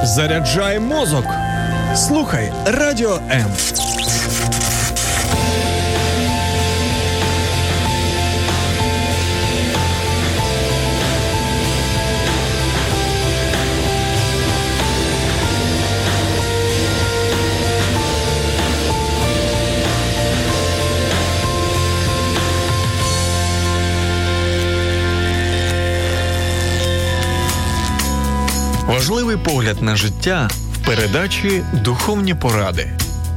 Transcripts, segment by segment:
Заряджай мозок. Слухай Радіо М. Важливий погляд на життя в передачі «Духовні поради».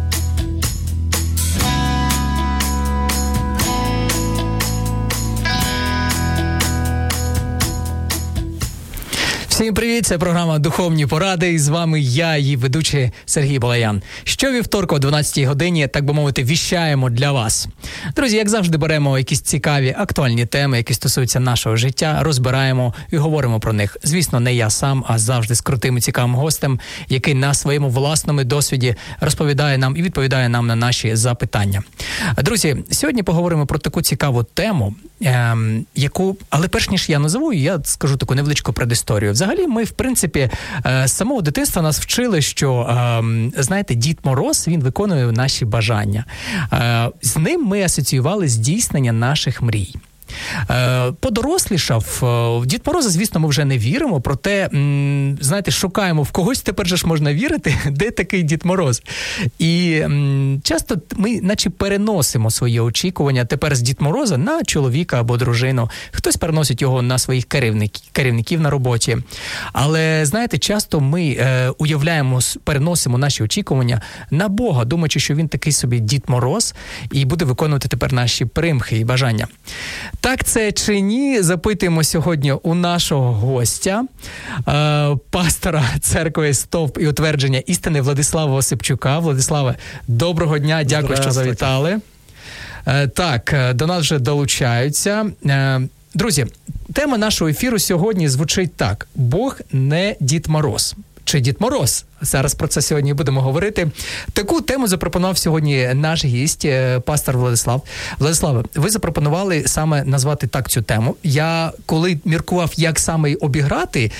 Всім привіт, це програма «Духовні поради» і з вами я, її ведучий Сергій Балаян. Щовівторка о 12-й годині, так би мовити, віщаємо для вас. Друзі, як завжди, беремо якісь цікаві, актуальні теми, які стосуються нашого життя, розбираємо і говоримо про них. Звісно, не я сам, а завжди з крутим і цікавим гостем, який на своєму власному досвіді розповідає нам і відповідає нам на наші запитання. Друзі, сьогодні поговоримо про таку цікаву тему, яку, але перш ніж я назову, я скажу таку невеличку предісторію. Взагалі, ми, в принципі, з самого дитинства нас вчили, що, знаєте, Дід Мороз, він виконує наші бажання. З ним ми асоціювали здійснення наших мрій. Подорослішав, в Дід Мороза, звісно, ми вже не віримо, проте, знаєте, шукаємо в когось, тепер же ж можна вірити, де такий Дід Мороз. І часто ми наче переносимо свої очікування тепер з Дід Мороза на чоловіка або дружину. Хтось переносить його на своїх керівників на роботі. Але, знаєте, часто ми переносимо наші очікування на Бога, думаючи, що він такий собі Дід Мороз і буде виконувати тепер наші примхи і бажання. Так це чи ні, запитуємо сьогодні у нашого гостя, пастора церкви «Стовп і утвердження істини» Владислава Осипчука. Владиславе, доброго дня, дякую, що завітали. Так, до нас вже долучаються. Друзі, тема нашого ефіру сьогодні звучить так: Бог не Дід Мороз. Чи Дід Мороз? Зараз про це сьогодні будемо говорити. Таку тему запропонував сьогодні наш гість, пастор Владислав. Владиславе, ви запропонували саме назвати так цю тему. Я, коли міркував, як саме її обіграти,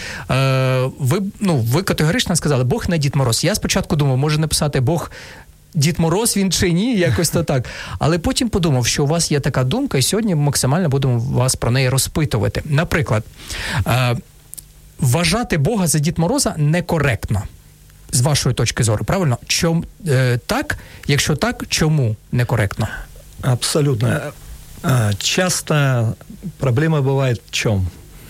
ви категорично сказали, Бог не Дід Мороз. Я спочатку думав, може написати Бог Дід Мороз він чи ні, якось то так. Але потім подумав, що у вас є така думка, і сьогодні максимально будемо вас про неї розпитувати. Наприклад, вважати Бога за Дід Мороза некоректно, з вашої точки зору, правильно? Так? Якщо так, чому некоректно? Абсолютно. Часто проблема бывает в чем?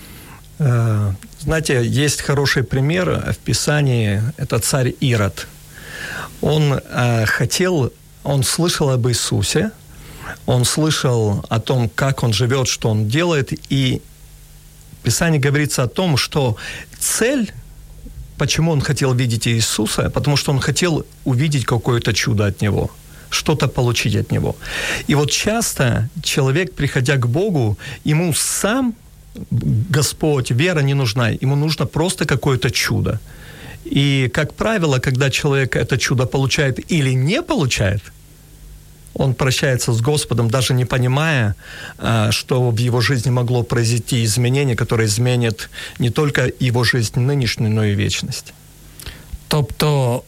Знаете, есть хороший пример в Писании, это царь Ирод. Он слышал об Иисусе, он слышал о том, как он живет, что он делает, и в Писании говорится о том, что цель, почему он хотел видеть Иисуса, потому что он хотел увидеть какое-то чудо от Него, что-то получить от Него. И вот часто человек, приходя к Богу, ему сам Господь, вера не нужна, ему нужно просто какое-то чудо. И, как правило, когда человек это чудо получает или не получает, он прощается с Господом, даже не понимая, что в его жизни могло произойти изменение, которое изменит не только его жизнь нынешнюю, но и вечность. Тобто,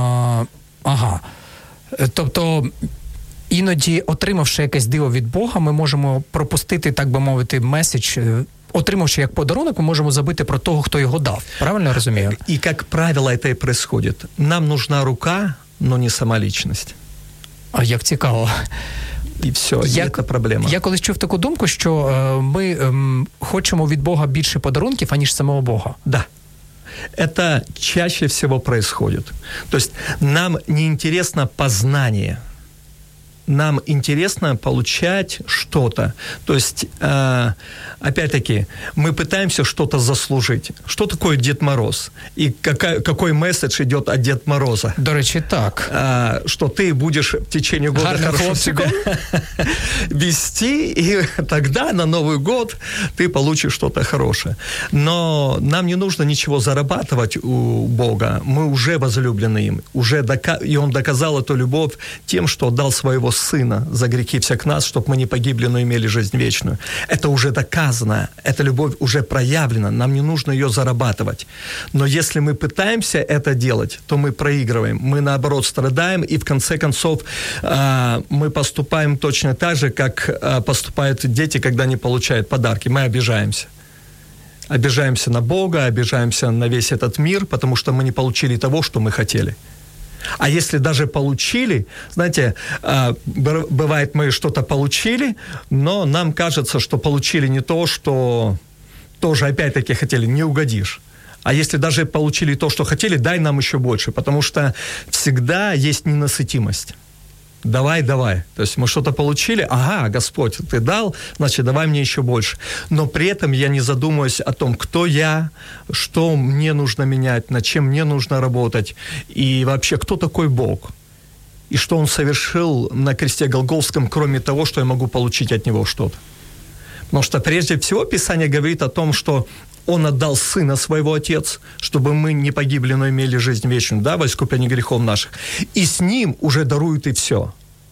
іноді, отримавши якесь диво від Бога, ми можемо пропустити, так би мовити, меседж. Отримавши як подарунок, ми можемо забити про того, хто його дав. Правильно я розумію? И, как правило, это и происходит. Нам нужна рука, но не сама личность. А як цікаво. І все, і це проблема. Я колись чув таку думку, що ми хочемо від Бога більше подарунків, аніж самого Бога. Да. Это чаще всего происходит. То есть нам не интересно познание. Нам интересно получать что-то. То есть, опять-таки, мы пытаемся что-то заслужить. Что такое Дед Мороз? И какой месседж идет от Дед Мороза? До речі, так. Что ты будешь в течение года хорошо себя вести, и тогда на Новый год ты получишь что-то хорошее. Но нам не нужно ничего зарабатывать у Бога. Мы уже возлюблены им. И Он доказал эту любовь тем, что отдал своего Сына за грехи всех нас, чтобы мы не погибли, но имели жизнь вечную. Это уже доказано, эта любовь уже проявлена, нам не нужно ее зарабатывать. Но если мы пытаемся это делать, то мы проигрываем, мы наоборот страдаем, и в конце концов мы поступаем точно так же, как поступают дети, когда не получают подарки. Мы обижаемся. Обижаемся на Бога, обижаемся на весь этот мир, потому что мы не получили того, что мы хотели. А если даже получили, знаете, бывает, мы что-то получили, но нам кажется, что получили не то, что тоже опять-таки хотели, не угодишь. А если даже получили то, что хотели, дай нам еще больше, потому что всегда есть ненасытимость. Давай. То есть мы что-то получили, ага, Господь, Ты дал, значит, давай мне еще больше. Но при этом я не задумываюсь о том, кто я, что мне нужно менять, над чем мне нужно работать, и вообще, кто такой Бог, и что Он совершил на кресте Голгофском, кроме того, что я могу получить от Него что-то. Потому что прежде всего Писание говорит о том, что Он отдал Сына Своего, Отец, чтобы мы не погибли, но имели жизнь вечную, да, во искупление грехов наших. И с Ним уже дарует и все.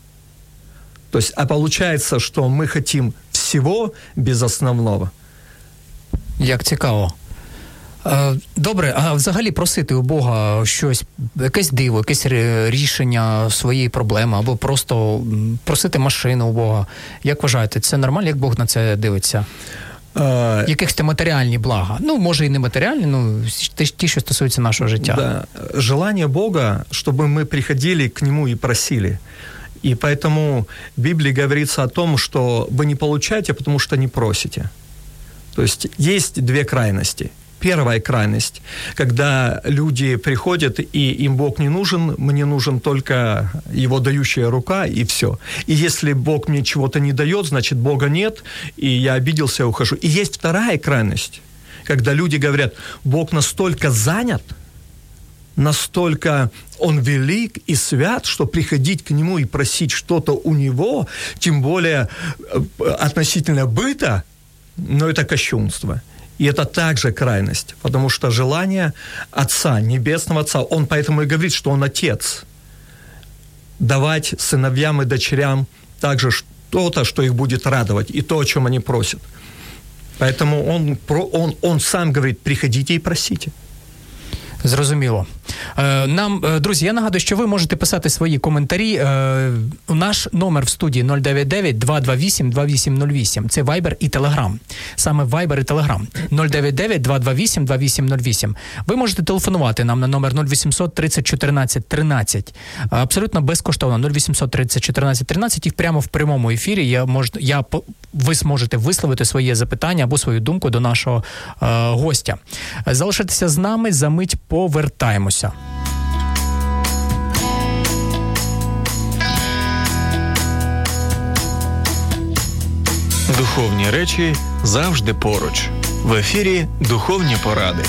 То есть, а получается, что мы хотим всего без основного. Як цікаво. Добре, а взагалі просити у Бога щось, якесь диво, якесь рішення своєї проблеми, або просто просити машину у Бога. Як вважаєте, це нормально, як Бог на це дивиться? Якихось матеріальні блага. Ну, може і не матеріальні, ну, ті, що стосуються нашого життя. Да. Желание Бога, чтобы мы приходили к Нему и просили. И поэтому в Библии говорится о том, что вы не получаете, потому что не просите. То есть есть две крайности. Первая крайность, когда люди приходят, и им Бог не нужен, мне нужен только Его дающая рука, и все. И если Бог мне чего-то не дает, значит, Бога нет, и я обиделся и ухожу. И есть вторая крайность, когда люди говорят, Бог настолько занят, настолько Он велик и свят, что приходить к Нему и просить что-то у Него, тем более относительно быта, но это кощунство. И это также крайность, потому что желание Отца, Небесного Отца, Он поэтому и говорит, что Он Отец. Давать сыновьям и дочерям также что-то, что их будет радовать, и то, о чем они просят. Поэтому Он сам говорит, приходите и просите. Зрозуміло. Нам, друзі, я нагадую, що ви можете писати свої коментарі. Наш номер в студії 099-228-2808. Це Viber і Telegram. Саме Viber і Telegram. 099-228-2808. Ви можете телефонувати нам на номер 0800 30 14 13. Абсолютно безкоштовно. 0800 30 14 13. І прямо в прямому ефірі ви зможете висловити своє запитання або свою думку до нашого гостя. Залишайтеся з нами, за мить повертаємося. Духовні речі завжди поруч. В ефірі «Духовні поради».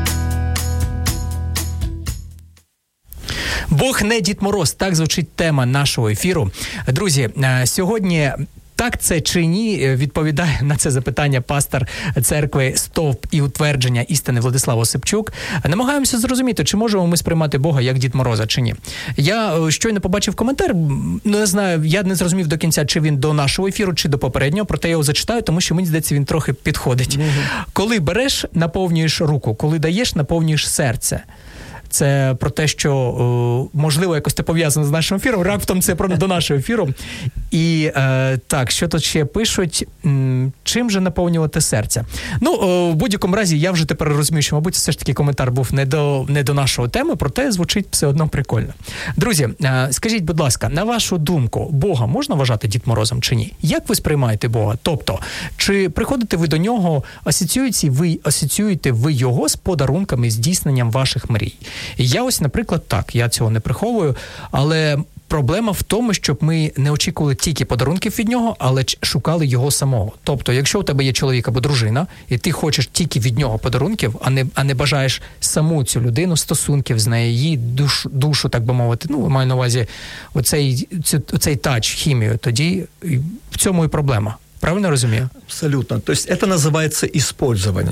Бог не Дід Мороз, так звучить тема нашого ефіру. Друзі, сьогодні так це чи ні, відповідає на це запитання пастор церкви «Стовп і утвердження істини» Владислав Осипчук. Намагаємося зрозуміти, чи можемо ми сприймати Бога як Дід Мороза, чи ні. Я щойно побачив коментар, не знаю, я не зрозумів до кінця, чи він до нашого ефіру, чи до попереднього, проте я його зачитаю, тому що, мені здається, він трохи підходить. Коли береш, наповнюєш руку, коли даєш, наповнюєш серце. Це про те, що, можливо, якось це пов'язано з нашим ефіром. Раптом це до нашого ефіру. І так, що тут ще пишуть? Чим же наповнювати серце? Ну, в будь-якому разі, я вже тепер розумію, що, мабуть, все ж таки коментар був не до нашої теми, проте звучить все одно прикольно. Друзі, скажіть, будь ласка, на вашу думку, Бога можна вважати Дід Морозом чи ні? Як ви сприймаєте Бога? Тобто, чи приходите ви до нього, асоціюєте ви його з подарунками, здійсненням ваших мрій? Я ось, наприклад, так, я цього не приховую, але проблема в тому, щоб ми не очікували тільки подарунків від нього, але шукали його самого. Тобто, якщо у тебе є чоловік або дружина, і ти хочеш тільки від нього подарунків, а не бажаєш саму цю людину, стосунків з нею, її душу, так би мовити, ну, маю на увазі оцей тач, хімію, тоді в цьому і проблема. Правильно розумію? Абсолютно. То есть это называется использование.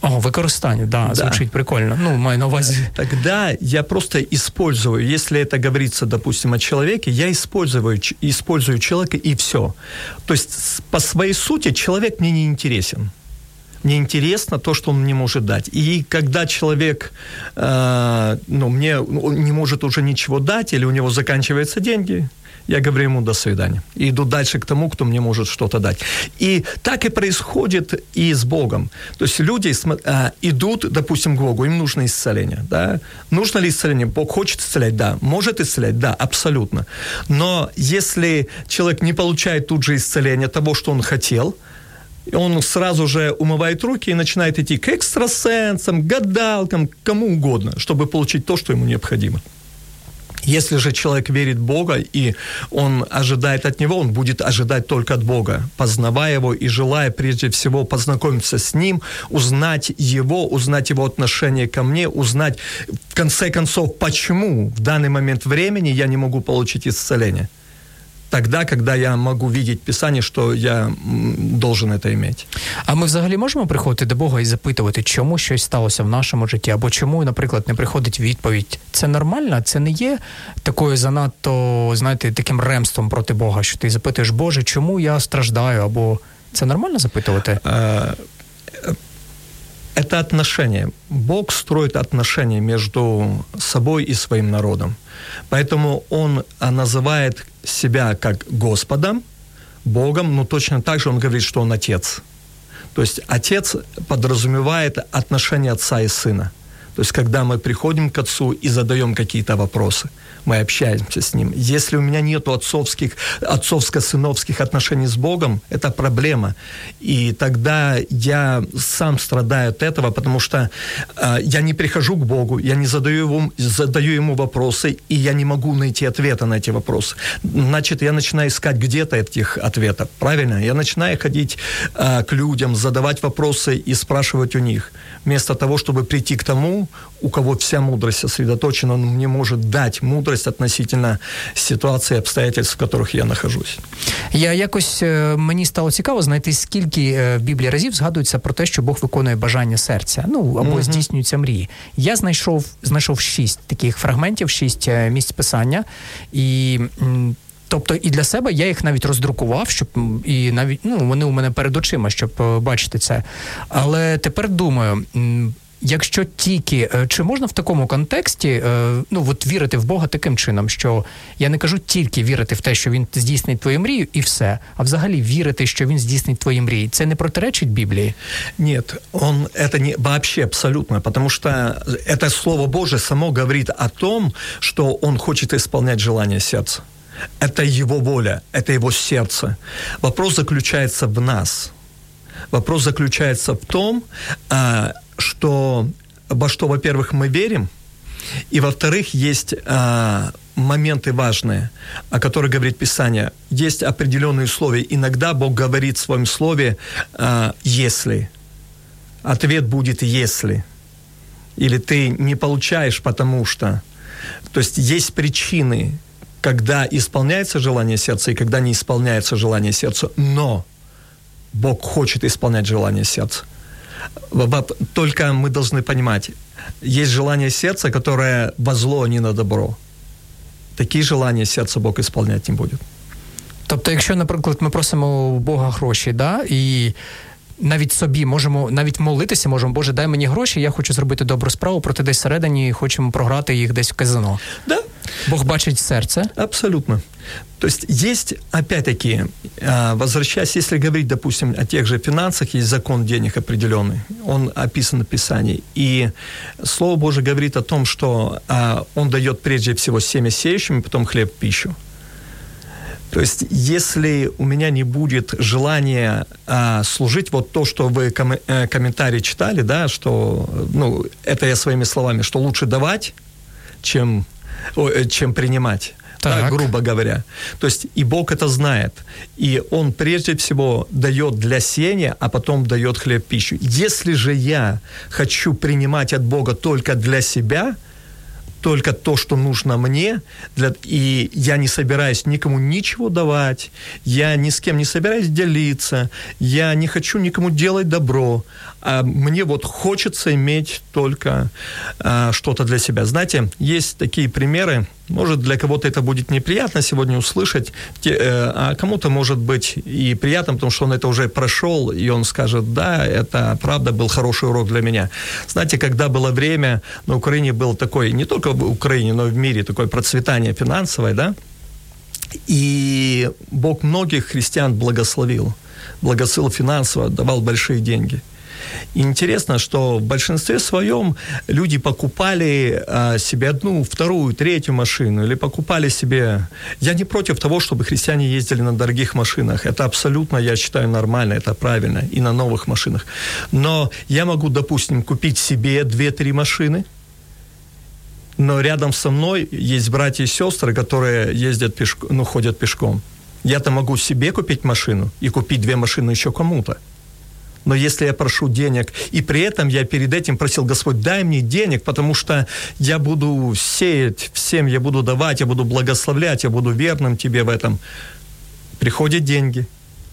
О, використання, да, звучить прикольно. Ну, маю на увазі. Тогда я просто использую, если это говорится, допустим, о человеке, я использую человека и все. То есть по своей сути человек мне не интересен. Мне интересно то, что он мне может дать. И когда человек мне не может уже ничего дать, или у него заканчиваются деньги, я говорю ему «до свидания». И иду дальше к тому, кто мне может что-то дать. И так и происходит и с Богом. То есть люди идут, допустим, к Богу, им нужно исцеление. Да? Нужно ли исцеление? Бог хочет исцелять? Да. Может исцелять? Да, абсолютно. Но если человек не получает тут же исцеление того, что он хотел, он сразу же умывает руки и начинает идти к экстрасенсам, гадалкам, кому угодно, чтобы получить то, что ему необходимо. Если же человек верит в Бога, и он ожидает от Него, он будет ожидать только от Бога, познавая Его и желая прежде всего познакомиться с Ним, узнать Его отношение ко мне, узнать, в конце концов, почему в данный момент времени я не могу получить исцеление. Тогда, когда я могу видеть Писание, що я должен це иметь. А ми взагалі можемо приходити до Бога і запитувати, чому щось сталося в нашому житті, або чому, наприклад, не приходить відповідь? Це нормально? Це не є такою занадто, знаєте, таким ремством проти Бога, що ти запитуєш, Боже, чому я страждаю? Або це нормально запитувати? Это отношения. Бог строит отношения между собой и своим народом. Поэтому Он называет себя как Господом, Богом, но точно так же Он говорит, что Он Отец. То есть Отец подразумевает отношения Отца и Сына. То есть когда мы приходим к Отцу и задаем какие-то вопросы, мы общаемся с Ним. Если у меня нет отцовско-сыновских отношений с Богом, это проблема. И тогда я сам страдаю от этого, потому что я не прихожу к Богу, я не задаю Ему вопросы, и я не могу найти ответа на эти вопросы. Значит, я начинаю искать где-то этих ответов. Правильно? Я начинаю ходить к людям, задавать вопросы и спрашивать у них. Вместо того, чтобы прийти к тому, у кого вся мудрость сосредоточена, он мне может дать мудрость относительно ситуації, обстоятельств, в яких я нахожусь. Мені стало цікаво знайти, скільки в Біблії разів згадується про те, що Бог виконує бажання серця, або здійснюються мрії. Я знайшов 6 таких фрагментів, 6 місць Писання, і тобто і для себе я їх навіть роздрукував, щоб і навіть вони у мене перед очима, щоб бачити це. Але тепер думаю, якщо тільки, чи можна в такому контексті, вірити в Бога таким чином, що я не кажу тільки вірити в те, що Він здійснить твою мрію і все, а взагалі вірити, що Він здійснить твої мрії, це не протиречить Біблії? Нет, это не вообще абсолютно, потому что это Слово Божие само говорит о том, что Он хочет исполнять желания сердца. Это Его воля, это Его сердце. Вопрос заключается в нас. Вопрос заключается в том, во что, во-первых, мы верим, и, во-вторых, есть моменты важные, о которых говорит Писание. Есть определенные условия. Иногда Бог говорит в своем слове «если». Ответ будет «если». Или ты не получаешь, потому что... То есть есть причины, когда исполняется желание сердца и когда не исполняется желание сердца, но Бог хочет исполнять желание сердца. Только мы должны понимать, есть желание сердца, которое во зло, а не на добро. Такие желания сердца Бог исполнять не будет. Тобто, якщо, наприклад, ми просимо у Бога гроші, і навіть собі можемо, навіть молитися можемо, Боже, дай мені гроші, я хочу зробити добру справу, проте десь всередині хочемо програти їх десь в казино. Да. Бог бачить серце. Абсолютно. То есть есть, опять-таки, возвращаясь, если говорить, допустим, о тех же финансах, есть закон денег определенный, он описан в Писании, и Слово Божие говорит о том, что Он дает прежде всего семя сеющим, потом хлеб в пищу. То есть, если у меня не будет желания служить, вот то, что вы комментарии читали, да, что, это я своими словами, что лучше давать, чем принимать, да, грубо говоря. То есть, и Бог это знает, и Он прежде всего дает для сеяния, а потом дает хлеб в пищу. Если же я хочу принимать от Бога только для себя, только то, что нужно мне, и я не собираюсь никому ничего давать, я ни с кем не собираюсь делиться, я не хочу никому делать добро, а мне вот хочется иметь только что-то для себя. Знаете, есть такие примеры, может, для кого-то это будет неприятно сегодня услышать, а кому-то, может быть, и приятно, потому что он это уже прошел, и он скажет, да, это правда был хороший урок для меня. Знаете, когда было время, на Украине был такой, не только в Украине, но и в мире, такое процветание финансовое, да, и Бог многих христиан благословил финансово, давал большие деньги. И интересно, что в большинстве своем люди покупали себе одну, вторую, третью машину или покупали себе... Я не против того, чтобы христиане ездили на дорогих машинах. Это абсолютно, я считаю, нормально, это правильно, и на новых машинах. Но я могу, допустим, купить себе 2-3 машины, но рядом со мной есть братья и сестры, которые ездят пешком, ходят пешком. Я-то могу себе купить машину и купить 2 машины еще кому-то. Но если я прошу денег, и при этом я перед этим просил, Господь, дай мне денег, потому что я буду сеять всем, я буду давать, я буду благословлять, я буду верным Тебе в этом. Приходят деньги,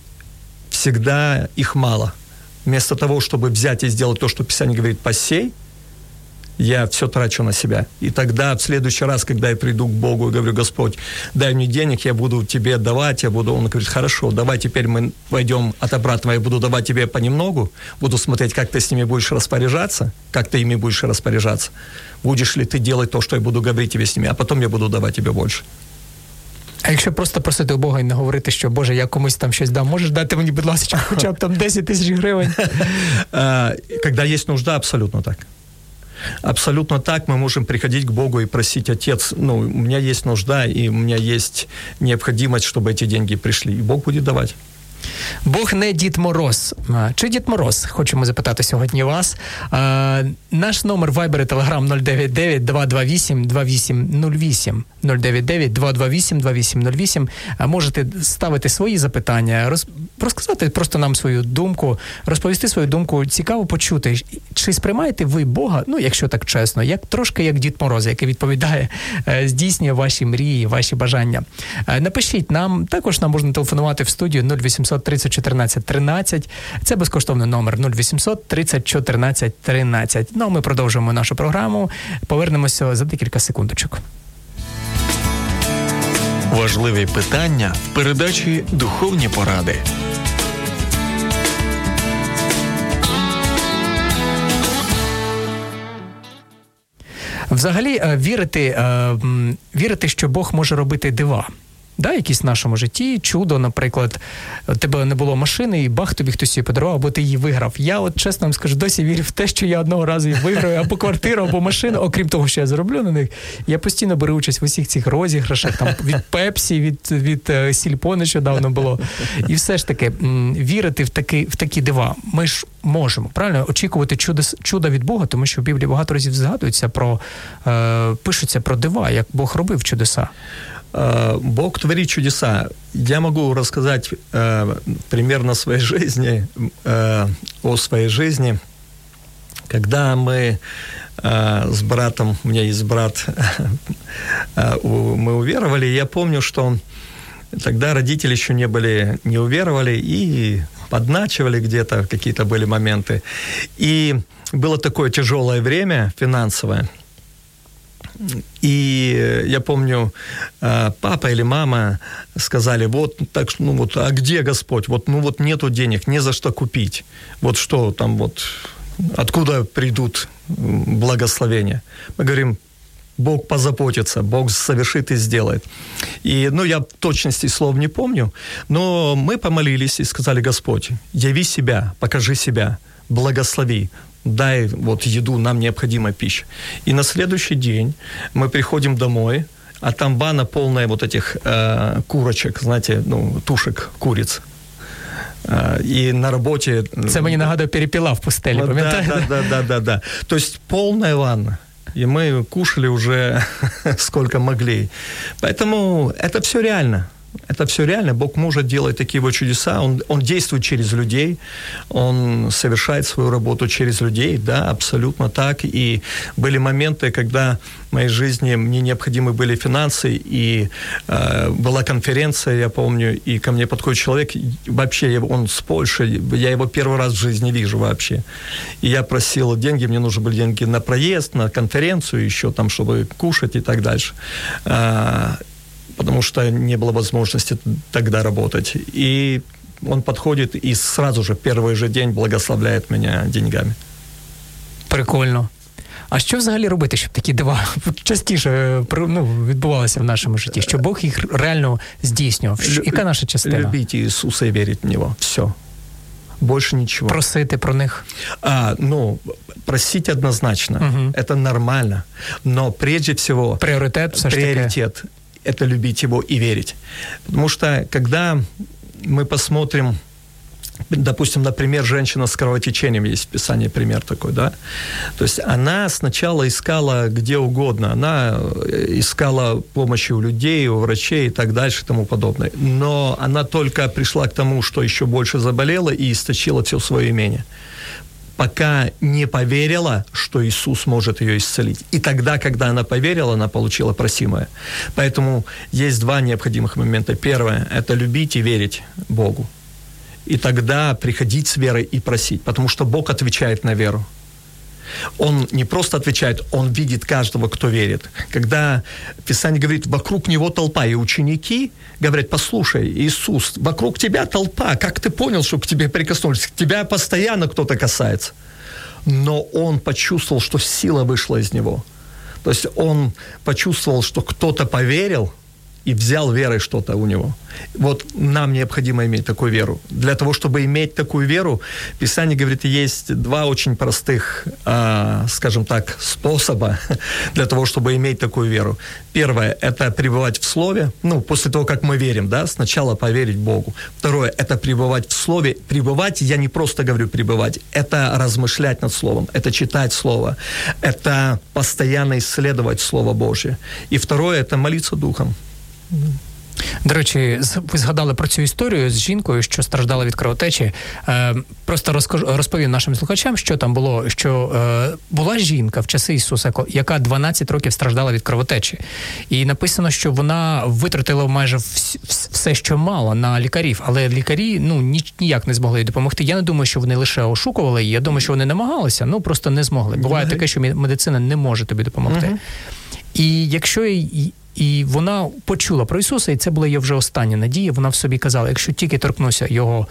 всегда их мало. Вместо того, чтобы взять и сделать то, что Писание говорит, посей, я все трачу на себя. И тогда в следующий раз, когда я приду к Богу и говорю, Господь, дай мне денег, я буду тебе давать, Он говорит, хорошо, давай теперь мы пойдем от обратного, я буду давать тебе понемногу, буду смотреть, как ты с ними будешь распоряжаться, как ты ими будешь распоряжаться, будешь ли ты делать то, что я буду говорить тебе с ними, а потом я буду давать тебе больше. А якщо просто просити у Бога і не говорити, що, Боже, я комусь там щось дам, можеш дати мені, будь ласка, хоча б там 10 тисяч гривень? Когда есть нужда, абсолютно так. Абсолютно так, мы можем приходить к Богу и просить, Отец, у меня есть нужда, и у меня есть необходимость, чтобы эти деньги пришли, и Бог будет давать. Бог не Дід Мороз. Чи Дід Мороз? Хочемо запитати сьогодні вас. Наш номер Viber і Telegram 099-228-2808. 099-228-2808. Можете ставити свої запитання, розказати просто нам свою думку, розповісти свою думку. Цікаво почути, чи сприймаєте ви Бога, якщо так чесно, трошки як Дід Мороз, який відповідає, здійснює ваші мрії, ваші бажання. Напишіть нам, також нам можна телефонувати в студію 0800 30 14 13. Це безкоштовний номер 0800 30 14 13. Ну, а ми продовжуємо нашу програму. Повернемося за декілька секундочок. Важливі питання в передачі «Духовні поради». Взагалі, вірити, що Бог може робити дива. Якісь в нашому житті, чудо, наприклад, у тебе не було машини, і бах, тобі хтось її подарував, або ти її виграв. Я чесно вам скажу, досі вірю в те, що я одного разу її виграю, або квартиру, або машину, окрім того, що я зароблю на них. Я постійно беру участь в усіх цих розіграшах, там, від Пепсі, від Сільпо нещодавно було. І все ж таки, вірити в такі дива ми ж можемо, правильно? Очікувати чуда від Бога, тому що в Біблії багато разів згадується пишуться про дива, як Бог робив чудеса. Бог творит чудеса. Я могу рассказать примерно о своей жизни. Когда мы с братом, у меня есть брат, мы уверовали, я помню, что тогда родители еще не уверовали и подначивали где-то, какие-то были моменты. И было такое тяжелое время финансовое. И я помню, папа или мама сказали, а где Господь? Нету денег, не за что купить. Что там, откуда придут благословения? Мы говорим, Бог позаботится, Бог совершит и сделает. И, я в точности слов не помню, но мы помолились и сказали, Господь, яви себя, покажи себя, благослови. Дай еду, нам необходима пища. И на следующий день мы приходим домой, а там ванна полная этих курочек, знаете, тушек куриц. И на работе... Це мені нагадує перепела в пустелі, пам'ятаєте? Да. То есть полная ванна. И мы кушали уже сколько могли. Поэтому это все реально. Это все реально. Бог может делать такие вот чудеса. Он действует через людей. Он совершает свою работу через людей. Да, абсолютно так. И были моменты, когда в моей жизни мне необходимы были финансы. И была конференция, я помню, и ко мне подходит человек. Вообще, он с Польши. Я его первый раз в жизни вижу вообще. И я просил деньги. Мне нужны были деньги на проезд, на конференцию, еще там, чтобы кушать и так дальше. Потому что не было возможности тогда работать. И он подходит и сразу же, первый же день благословляет меня деньгами. Прикольно. А що взагалі робити, щоб такі дива частіше відбувалися в нашому житті? Щоб Бог їх реально здійснював? Яка наша частина? Любіть Ісуса і вірити в Нього. Все. Больше ничего. Просити про них? Просить однозначно. Угу. Это нормально. Но прежде всего... Приоритет все ж таки. Приоритет. Это любить Его и верить. Потому что, когда мы посмотрим, допустим, например, женщина с кровотечением, есть в Писании пример такой, да? То есть она сначала искала где угодно, она искала помощи у людей, у врачей и так дальше и тому подобное. Но она только пришла к тому, что еще больше заболела и истощила все свое имение. Пока не поверила, что Иисус может ее исцелить. И тогда, когда она поверила, она получила просимое. Поэтому есть два необходимых момента. Первое – это любить и верить Богу. И тогда приходить с верой и просить, потому что Бог отвечает на веру. Он не просто отвечает, Он видит каждого, кто верит. Когда Писание говорит, вокруг Него толпа, и ученики говорят, послушай, Иисус, вокруг Тебя толпа, как Ты понял, что к Тебе прикоснулись? К Тебя постоянно кто-то касается. Но Он почувствовал, что сила вышла из Него. То есть Он почувствовал, что кто-то поверил, и взял верой что-то у него. Вот нам необходимо иметь такую веру. Для того, чтобы иметь такую веру, Писание говорит, есть два очень простых, скажем так, способа для того, чтобы иметь такую веру. Первое – это пребывать в Слове. После того, как мы верим, да, сначала поверить Богу. Второе – это пребывать в Слове. Пребывать, я не просто говорю пребывать, это размышлять над Словом, это читать Слово, это постоянно исследовать Слово Божье. И второе – это молиться Духом. До речі, ви згадали про цю історію з жінкою, що страждала від кровотечі. Просто розповім нашим слухачам, що там було, що була жінка в часи Ісуса, яка 12 років страждала від кровотечі. І написано, що вона витратила майже все, що мала на лікарів, але лікарі ніяк не змогли їй допомогти. Я не думаю, що вони лише ошукували її, я думаю, що вони намагалися, просто не змогли. Буває таке, що медицина не може тобі допомогти. І якщо і вона почула про Ісуса, і це була її вже остання надія. Вона в собі казала, якщо тільки торкнуся його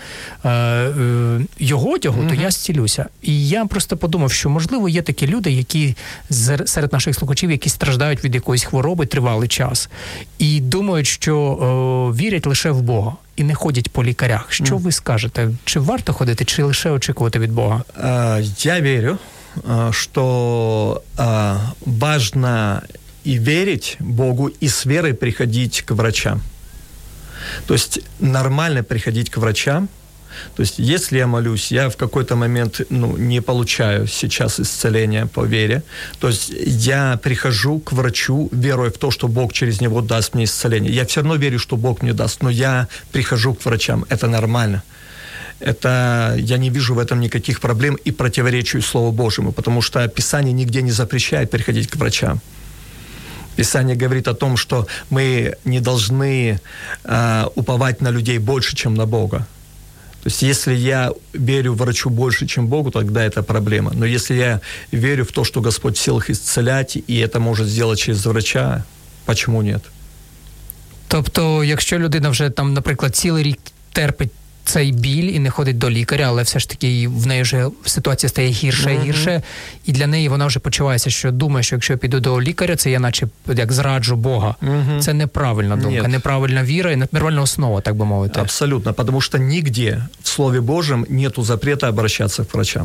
одягу, то я зцілюся. І я просто подумав, що, можливо, є такі люди, які серед наших слухачів, які страждають від якоїсь хвороби тривалий час. І думають, що вірять лише в Бога. І не ходять по лікарях. Що ви скажете? Чи варто ходити, чи лише очікувати від Бога? Я вірю, що важно и верить Богу, и с верой приходить к врачам. То есть нормально приходить к врачам. То есть если я молюсь, я в какой-то момент не получаю сейчас исцеления по вере. То есть я прихожу к врачу, веруя в то, что Бог через него даст мне исцеление. Я все равно верю, что Бог мне даст, но я прихожу к врачам. Это нормально. Я не вижу в этом никаких проблем и противоречию Слову Божьему, потому что Писание нигде не запрещает приходить к врачам. Писание говорит о том, что мы не должны уповать на людей больше, чем на Бога. То есть если я верю врачу больше, чем Богу, тогда это проблема. Но если я верю в то, что Господь в силах исцелять, и это может сделать через врача, почему нет? Тобто, якщо людина вже там, наприклад, цілий рік терпить цей біль і не ходить до лікаря, але все ж таки в неї вже ситуація стає гірше і гірше, і для неї вона вже почувається, що думає, що якщо я піду до лікаря, це я наче як зраджу Бога. Це неправильна думка, неправильна віра і неправильна основа, так би мовити. Абсолютно, потому что нигде в Слове Божьем нету запрета обращаться к врачам.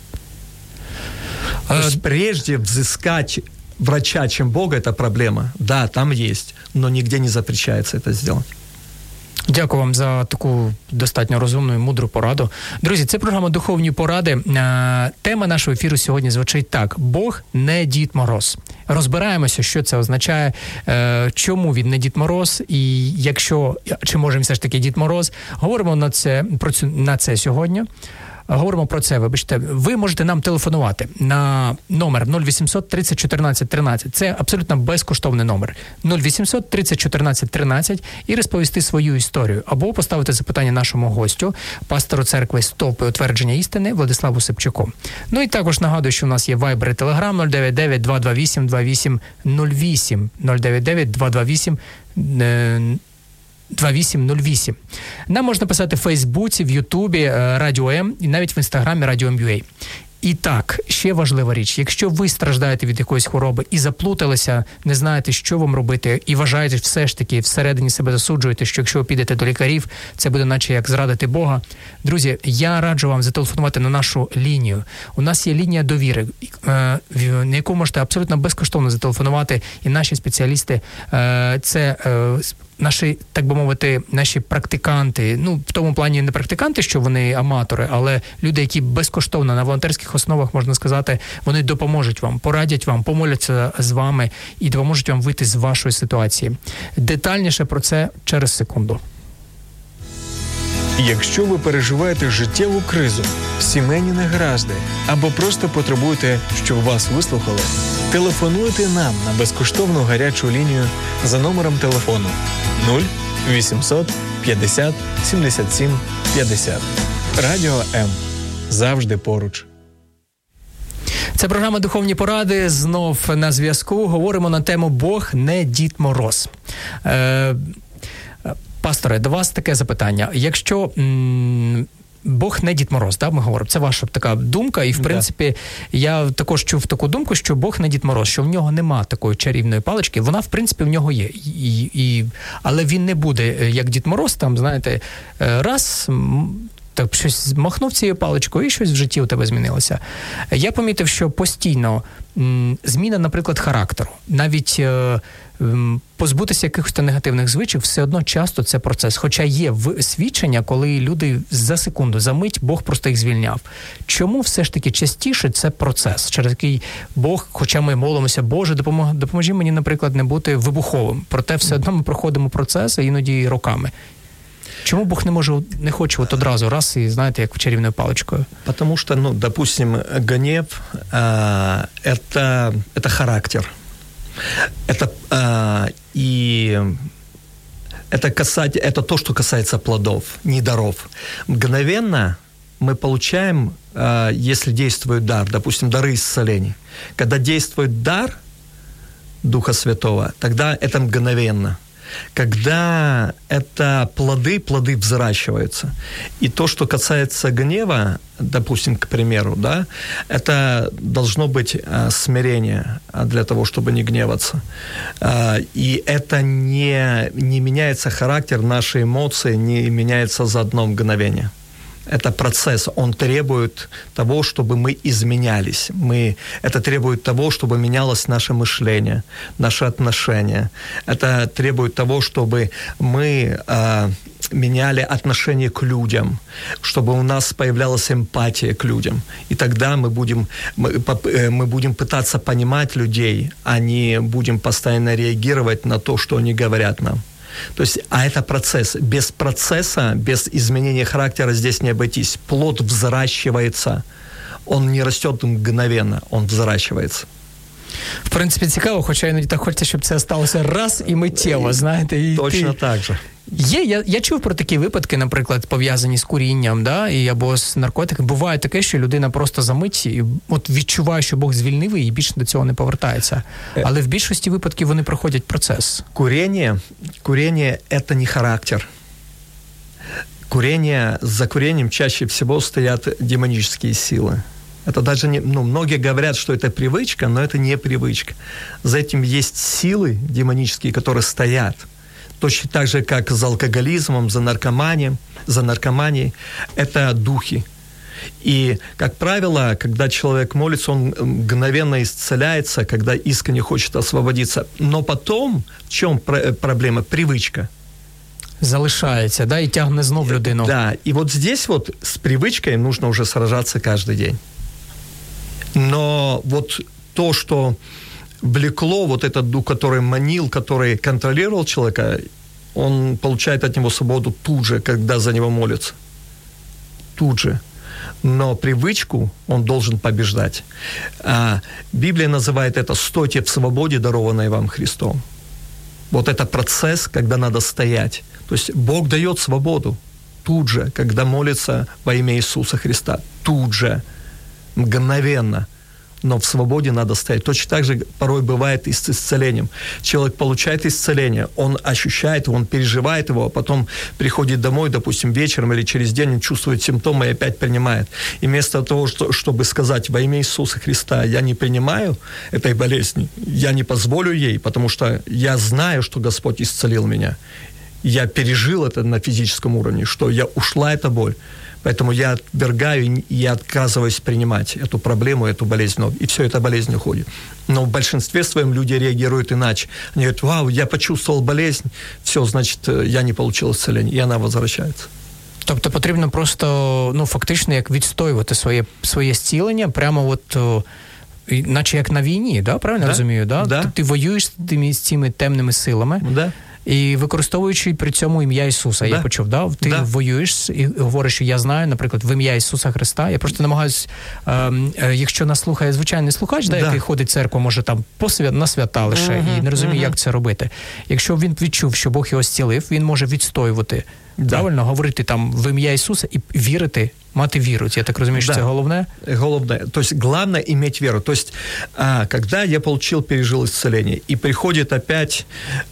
То есть прежде взыскать врача, чем Бога, это проблема. Да, там есть, но нигде не запрещается это сделать. Дякую вам за таку достатньо розумну і мудру пораду. Друзі, це програма «Духовні поради». Тема нашого ефіру сьогодні звучить так. Бог не Дід Мороз. Розбираємося, що це означає, чому він не Дід Мороз, і якщо, чи може він все ж таки Дід Мороз. Говоримо на це сьогодні. Говоримо про це, вибачте. Ви можете нам телефонувати на номер 0800 30 14 13. Це абсолютно безкоштовний номер. 0800 30 14 13 і розповісти свою історію. Або поставити запитання нашому гостю, пастору церкви «Стовпи утвердження істини» Владиславу Сипчуку. Ну і також нагадую, що у нас є Viber і Telegram 099 228 2808. 099 228 2808. Нам можна писати в Фейсбуці, в Ютубі Радіо М і навіть в Інстаграмі Радіо М.ua. І так, ще важлива річ. Якщо ви страждаєте від якоїсь хвороби і заплуталися, не знаєте, що вам робити, і вважаєте все ж таки, всередині себе засуджуєте, що якщо ви підете до лікарів, це буде наче як зрадити Бога. Друзі, я раджу вам зателефонувати на нашу лінію. У нас є лінія довіри, на яку можете абсолютно безкоштовно зателефонувати, і наші спеціалісти це наші, так би мовити, наші практиканти, ну, в тому плані не практиканти, що вони аматори, але люди, які безкоштовно на волонтерських основах, можна сказати, вони допоможуть вам, порадять вам, помоляться з вами і допоможуть вам вийти з вашої ситуації. Детальніше про це через секунду. Якщо ви переживаєте життєву кризу, сімейні негаразди або просто потребуєте, щоб вас вислухали, телефонуйте нам на безкоштовну гарячу лінію за номером телефону 0800 50 77 50. Радіо М. Завжди поруч. Це програма «Духовні поради». Знов на зв'язку. Говоримо на тему «Бог не Дід Мороз». Пасторе, до вас таке запитання. Якщо Бог не Дід Мороз, так, ми говоримо, це ваша така думка, і, в принципі, я також чув таку думку, що Бог не Дід Мороз, що в нього нема такої чарівної палички, вона, в принципі, в нього є, але він не буде, як Дід Мороз, там, знаєте, раз, так, щось махнув цією паличкою, і щось в житті у тебе змінилося. Я помітив, що постійно зміна, наприклад, характеру, навіть позбутися якихось негативних звичок, все одно часто це процес. Хоча є свідчення, коли люди за секунду, за мить Бог просто їх звільняв. Чому все ж таки частіше це процес, через який Бог, хоча ми молимося, Боже, допоможи мені, наприклад, не бути вибуховим. Проте все одно ми проходимо процеси, іноді роками. Чому Бог не хоче от одразу, раз, і, знаєте, як чарівною паличкою? Потому что, допустим, гнев это характер. Это то, что касается плодов, не даров. Мгновенно мы получаем, если действует дар, допустим, дары исцеления. Когда действует дар Духа Святого, тогда это мгновенно. Когда это плоды взращиваются. И то, что касается гнева, допустим, к примеру, да, это должно быть смирение для того, чтобы не гневаться. И это не меняется характер, наши эмоции не меняются за одно мгновение. Это процесс, он требует того, чтобы мы изменялись. Это требует того, чтобы менялось наше мышление, наши отношения. Это требует того, чтобы мы меняли отношение к людям, чтобы у нас появлялась эмпатия к людям. И тогда мы будем пытаться понимать людей, а не будем постоянно реагировать на то, что они говорят нам. То есть, это процесс. Без процесса, без изменения характера здесь не обойтись. Плод взращивается. Он не растет мгновенно, он взращивается. В принципі, цікаво, хоча іноді так хочеться, щоб це сталося раз і миттєво, знаєте. І точно так же. Я чув про такі випадки, наприклад, пов'язані з курінням, да, або з наркотиками. Буває таке, що людина просто за мить от відчуває, що Бог звільнив її і більше до цього не повертається. Але в більшості випадків вони проходять процес. Курение – это не характер. За курением чаще всего стоят демонические силы. Это даже не, многие говорят, что это привычка, но это не привычка. За этим есть силы демонические, которые стоят. Точно так же, как за алкоголизмом, за наркоманией. Это духи. И, как правило, когда человек молится, он мгновенно исцеляется, когда искренне хочет освободиться. Но потом, в чем проблема? Привычка. залишається, да, і тягне знов людину. Да, и вот здесь вот с привычкой нужно уже сражаться каждый день. Но вот то, что влекло, вот этот дух, который манил, который контролировал человека, он получает от него свободу тут же, когда за него молятся. Тут же. Но привычку он должен побеждать. Библия называет это «стойте в свободе, дарованной вам Христом». Вот это процесс, когда надо стоять. То есть Бог дает свободу тут же, когда молится во имя Иисуса Христа. Тут же, мгновенно. Но в свободе надо стоять. Точно так же порой бывает и с исцелением. Человек получает исцеление, он ощущает его, он переживает его, а потом приходит домой, допустим, вечером или через день, он чувствует симптомы и опять принимает. И вместо того, чтобы сказать во имя Иисуса Христа, я не принимаю этой болезни, я не позволю ей, потому что я знаю, что Господь исцелил меня. Я пережил это на физическом уровне, что ушла эта боль. Поэтому я отвергаю и я отказываюсь принимать эту проблему, эту болезнь. И все, эта болезнь уходит. Но в большинстве своем люди реагируют иначе. Они говорят, вау, я почувствовал болезнь, все, значит, я не получил исцеления, и вона возвращається. Тобто потрібно просто, фактично, як відстоювати своє зцілення, прямо от, наче як на війні, да? Правильно розумію? Да? Да. Ти воюєш з цими темними силами. Да. І використовуючи при цьому ім'я Ісуса, я почув, да? Ти воюєш і говориш, що я знаю, наприклад, в ім'я Ісуса Христа. Я просто намагаюсь, якщо нас слухає звичайний слухач, який ходить в церкву, може там на свята лише, і не розуміє, як це робити. Якщо він відчув, що Бог його зцілив, він може відстоювати, правильно, говорити там в ім'я Ісуса і вірити, мати віру. Я так розумію, що це головне? Головне. То есть главное иметь веру. То есть когда я пережил исцеление, и приходят опять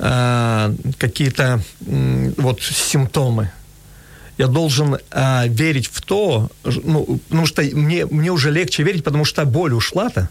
какие-то вот симптомы, я должен верить в то, потому что мне уже легче верить, потому что боль ушла-то.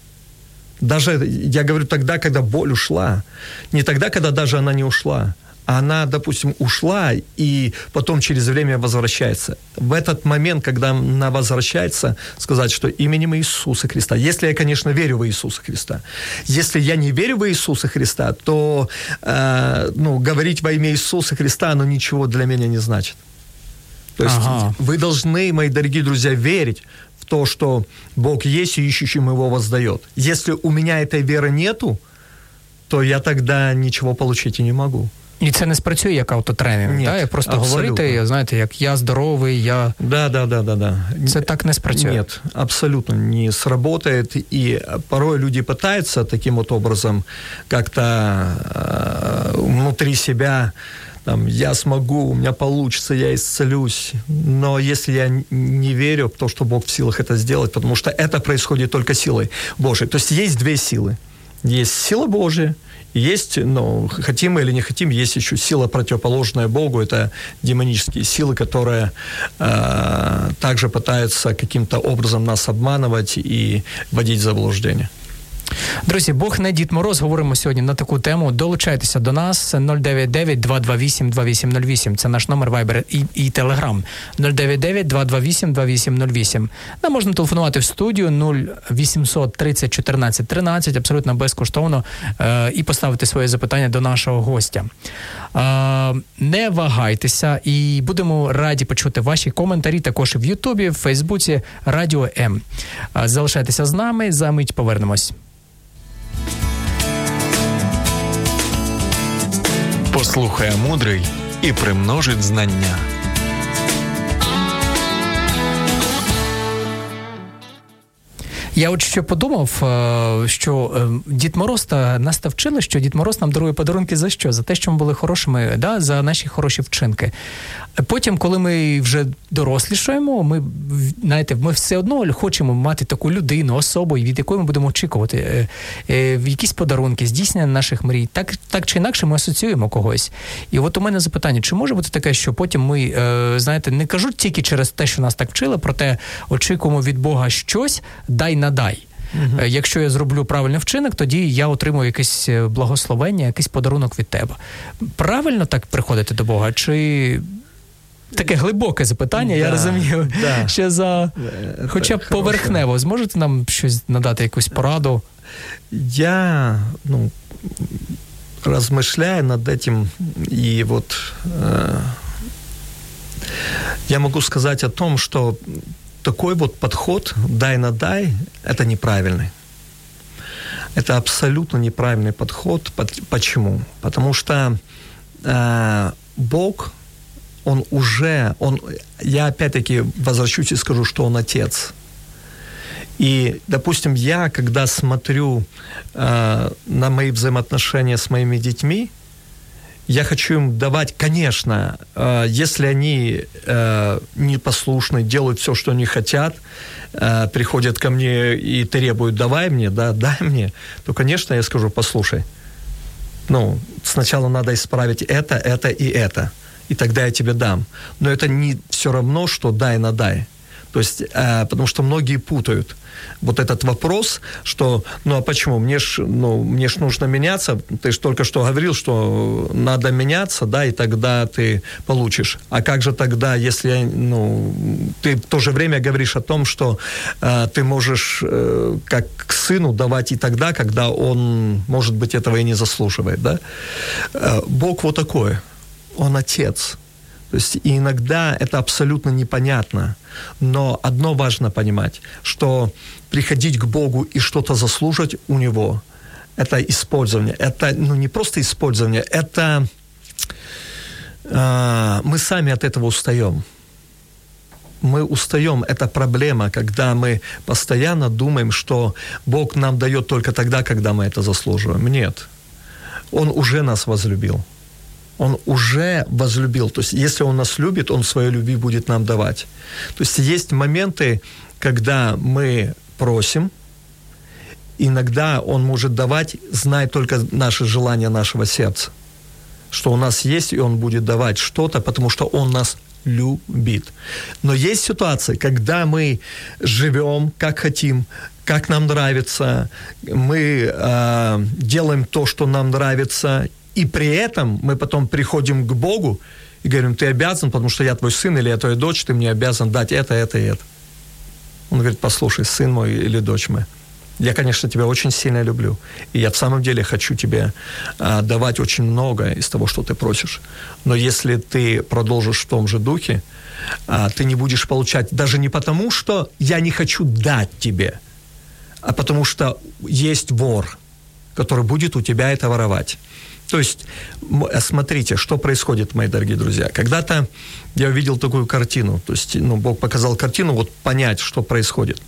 Даже, я говорю, тогда, когда боль ушла. Не тогда, когда даже она не ушла. Она, допустим, ушла и потом через время возвращается. В этот момент, когда она возвращается, сказать, что именем Иисуса Христа. Если я, конечно, верю в Иисуса Христа. Если я не верю в Иисуса Христа, то говорить во имя Иисуса Христа, оно ничего для меня не значит. То есть вы должны, мои дорогие друзья, верить в то, что Бог есть и ищущим его воздает. Если у меня этой веры нету, то я тогда ничего получить и не могу. І це не спрацює як автотренінг, Ні, як просто абсолютно. говорити, знаєте, як я здоровий, я... Да. Це так не спрацює. Нет, абсолютно не сработает. И порой люди пытаются таким вот образом как-то внутри себя, там, я смогу, у меня получится, я исцелюсь. Но если я не верю в то, что Бог в силах это сделать, потому что это происходит только силой Божией. То есть есть две силы. Есть сила Божия, есть, хотим мы или не хотим, есть еще сила, противоположная Богу, это демонические силы, которые также пытаются каким-то образом нас обманывать и вводить в заблуждение. Друзі, Бог не Дід Мороз, говоримо сьогодні на таку тему. Долучайтеся до нас 099-228-2808. Це наш номер Viber і Telegram. 099-228-2808. Нам можна телефонувати в студію 0800 30 14 13, абсолютно безкоштовно, і поставити своє запитання до нашого гостя. Не вагайтеся, і будемо раді почути ваші коментарі також в Ютубі, в Фейсбуці, Радіо М. Залишайтеся з нами, за мить повернемось. Послухає мудрий і примножить знання. Я от що подумав, що Дід Мороз нас вчили, що Дід Мороз нам дарує подарунки за що? За те, що ми були хорошими, да? За наші хороші вчинки. Потім, коли ми вже дорослішаємо, ми все одно хочемо мати таку людину, особу, від якої ми будемо очікувати якісь подарунки, здійснення наших мрій. Так чи інакше ми асоціюємо когось. І от у мене запитання, чи може бути таке, що потім ми, не кажуть тільки через те, що нас так вчили, проте очікуємо від Бога щось, дай надай. Uh-huh. Якщо я зроблю правильний вчинок, тоді я отримую якесь благословення, якийсь подарунок від тебе. Правильно так приходити до Бога? Чи таке глибоке запитання, я розумію, що хоча б поверхнево. Зможете нам щось надати, якусь пораду? Я, размышляя над этим, и вот я могу сказать о том, что такой вот подход «дай на дай» – это неправильный. Это абсолютно неправильный подход. Почему? Потому что Бог, я опять-таки возвращусь и скажу, что Он Отец. И, допустим, я, когда смотрю на мои взаимоотношения с моими детьми, я хочу им давать, конечно, если они непослушны, делают все, что они хотят, приходят ко мне и требуют «давай мне», да, «дай мне», то, конечно, я скажу «послушай, сначала надо исправить это и это, и тогда я тебе дам». Но это не все равно, что «дай на дай». То есть, потому что многие путают вот этот вопрос, что, а почему? Мне ж нужно меняться. Ты же только что говорил, что надо меняться, да, и тогда ты получишь. А как же тогда, если, ты в то же время говоришь о том, что ты можешь как к сыну давать и тогда, когда он, может быть, этого и не заслуживает, да? Бог вот такой. Он Отец. То есть и иногда это абсолютно непонятно. Но одно важно понимать, что приходить к Богу и что-то заслужить у Него – это использование. Это не просто использование, это мы сами от этого устаем. Мы устаем. Это проблема, когда мы постоянно думаем, что Бог нам дает только тогда, когда мы это заслуживаем. Нет. Он уже нас возлюбил. Он уже возлюбил. То есть, если Он нас любит, Он своей любви будет нам давать. То есть, есть моменты, когда мы просим, иногда Он может давать, зная только наши желания нашего сердца. Что у нас есть, и Он будет давать что-то, потому что Он нас любит. Но есть ситуации, когда мы живем, как хотим, как нам нравится, мы делаем то, что нам нравится, и при этом мы потом приходим к Богу и говорим: ты обязан, потому что я твой сын или я твоя дочь, ты мне обязан дать это и это. Он говорит: послушай, сын мой или дочь моя, я, конечно, тебя очень сильно люблю, и я в самом деле хочу тебе давать очень много из того, что ты просишь. Но если ты продолжишь в том же духе, ты не будешь получать, даже не потому, что я не хочу дать тебе, а потому что есть вор, который будет у тебя это воровать. То есть, смотрите, что происходит, мои дорогие друзья. Когда-то я увидел такую картину, то есть, Бог показал картину, вот понять, что происходит.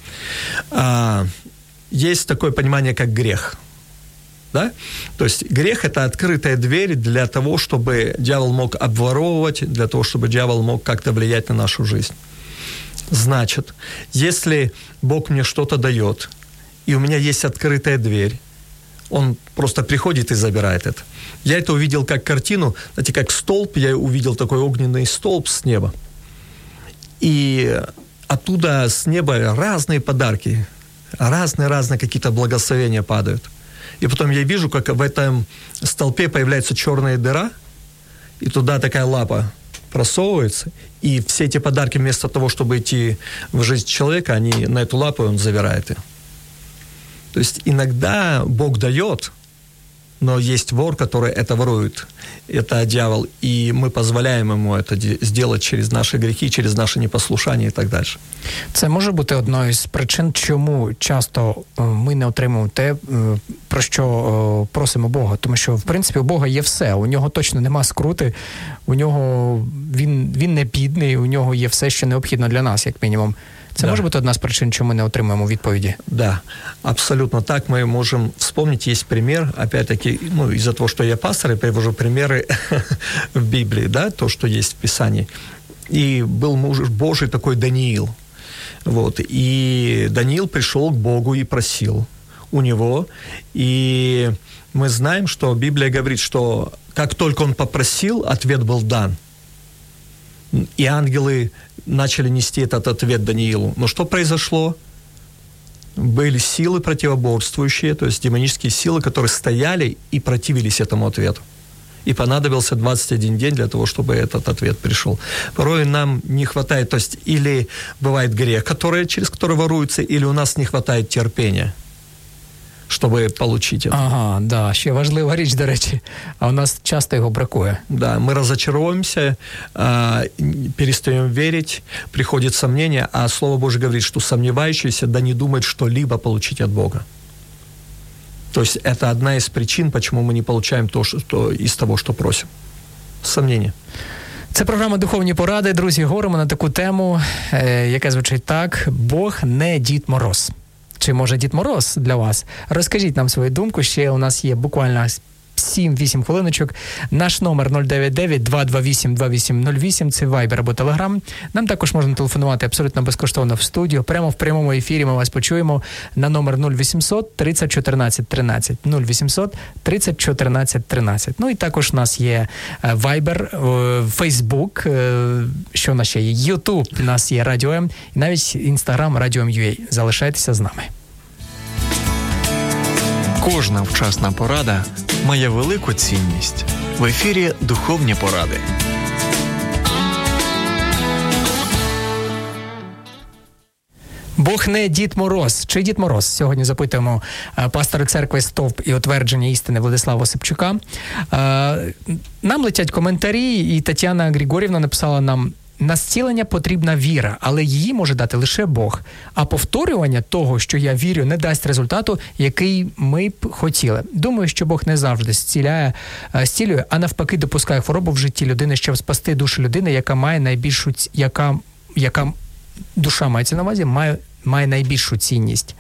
Есть такое понимание, как грех. Да? То есть, грех – это открытая дверь для того, чтобы дьявол мог обворовывать, для того, чтобы дьявол мог как-то влиять на нашу жизнь. Значит, если Бог мне что-то дает, и у меня есть открытая дверь, Он просто приходит и забирает это. Я это увидел как картину, знаете, как столб, я увидел такой огненный столб с неба. И оттуда с неба разные подарки, разные какие-то благословения падают. И потом я вижу, как в этом столпе появляется черная дыра, и туда такая лапа просовывается, и все эти подарки вместо того, чтобы идти в жизнь человека, они на эту лапу он забирает их. То есть иногда Бог дает, но есть вор, который это ворует. Это дьявол, и мы позволяем ему это сделать через наші гріхи, через наше непослушання і так далі. Це може бути одною з причин, чому часто ми не отримуємо те, про що просимо Бога. Тому що, в принципі, у Бога є все. У нього точно нема скрути, у нього він не бідний, у нього є все, що необхідно для нас, як мінімум. Це може бути одна з причин, чому ми не отримуємо відповіді? Да, абсолютно так. Мы можем вспомнить, есть пример, опять-таки, из-за того, что я пастор, я привожу примеры в Библии, да, то, что есть в Писании. И был муж Божий такой Даниил. Вот, и Даниил пришел к Богу и просил у него. И мы знаем, что Библия говорит, что как только он попросил, ответ был дан. И ангелы начали нести этот ответ Даниилу. Но что произошло? Были силы противоборствующие, то есть демонические силы, которые стояли и противились этому ответу. И понадобился 21 день для того, чтобы этот ответ пришел. Порой нам не хватает, то есть или бывает грех, через который воруется, или у нас не хватает терпения, чтобы получить это. Ага, да, ще важлива річ, до речі, а у нас часто його бракує. Да, мы разочаровываемся, перестаем верить, приходит сомнение, а Слово Божие говорит, что сомневающийся да не думает что-либо получить от Бога. То есть это одна из причин, почему мы не получаем то, что из того, что просим. Сомнение. Це програма «Духовні поради». Друзі, говоримо на таку тему, яка звучить так: Бог не Дід Мороз. Чи може Дід Мороз для вас? Розкажіть нам свою думку. Ще у нас є буквально 7-8 хвилиночок. Наш номер 099-228-2808. Це Viber або Telegram. Нам також можна телефонувати абсолютно безкоштовно в студію. Прямо в прямому ефірі ми вас почуємо на номер 0800 30 14 13. 0800 30 14 13. Ну і також у нас є Viber, Facebook, що в нас ще є? YouTube, у нас є Радіо М, і навіть Instagram Радіо М.UA. Залишайтеся з нами. Кожна вчасна порада має велику цінність. В ефірі «Духовні поради». Бог не Дід Мороз. Чи Дід Мороз? Сьогодні запитуємо пастора церкви «Стовп і утвердження істини» Владислава Осипчука. Нам летять коментарі, і Тетяна Григорівна написала нам: на зцілення потрібна віра, але її може дати лише Бог. А повторювання того, що я вірю, не дасть результату, який ми б хотіли. Думаю, що Бог не завжди зцілює, а навпаки допускає хворобу в житті людини, щоб спасти душу людини, яка має найбільшу, яка душа мається на увазі, має найбільшу цінність.